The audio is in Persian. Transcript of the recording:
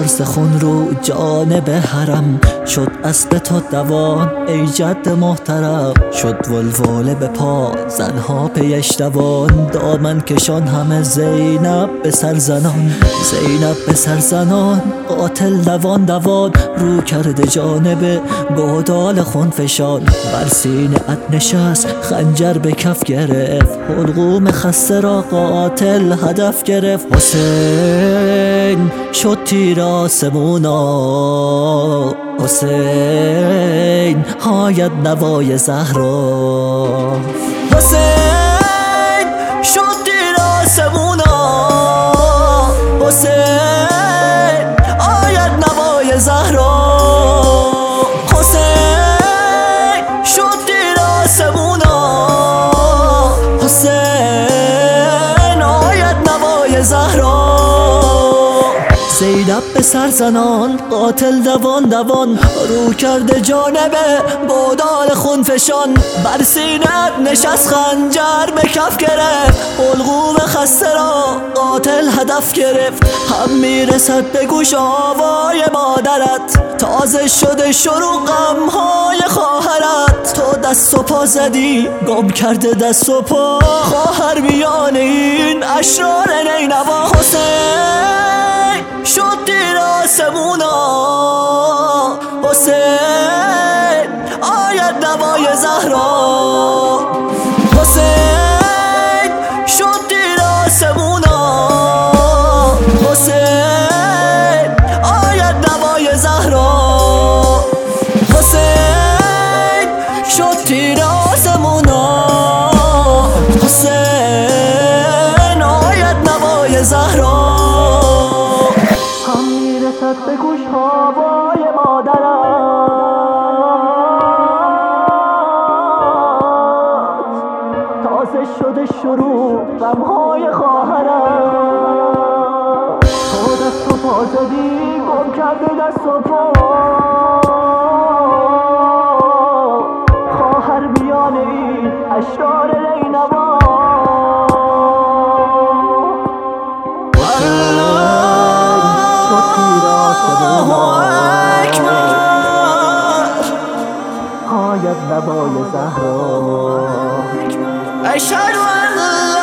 قرص خون رو جانب حرم، شد اسب تو دوان ای جد محترم. شد ولوله به پا زنها پیش دوان، دامن کشان همه زینب به سر زنان. زینب به سر زنان قاتل دوان دوان، رو کرده جانب گودال خون فشان. بر سینه ات نشست خنجر به کف گرفت، حلقوم خسته را قاتل هدف گرفت. حسین شد تیر آسمونا، حسین آید نوای زهرا. حسین شد تیر آسمونا، حسین آید نوای زهرا. حسین شد تیر آسمونا، حسین آید نوای زهرا. زینب به سر زنان قاتل دوان دوان، رو کرده جانب گودال خون فشان. بر سینت نشست خنجر به کف گرفت، حلقوم خسته را قاتل هدف گرفت. هم میرسد به گوش آوای مادرت، تازه شده شروع غمهای خواهرت. تو دست و پا زدی گم کرده دست و پا، خواهر میان این اشرار نینوا. حسین شد تیر آسمونا، حسین آید نوای زهرا. حسین شد تیر آسمونا، حسین آید نوای زهرا. حسین شد تیر آسمونا، حسین آید نوای زهرا. هم میرسد به گوش هوای مادرت، تازه شده شروع غمهای خواهرت. تو دست و پا زدی گم کرده دست و پا، خواهر میان این اشرار نینوا. آید نوای زهرا. اشهد ان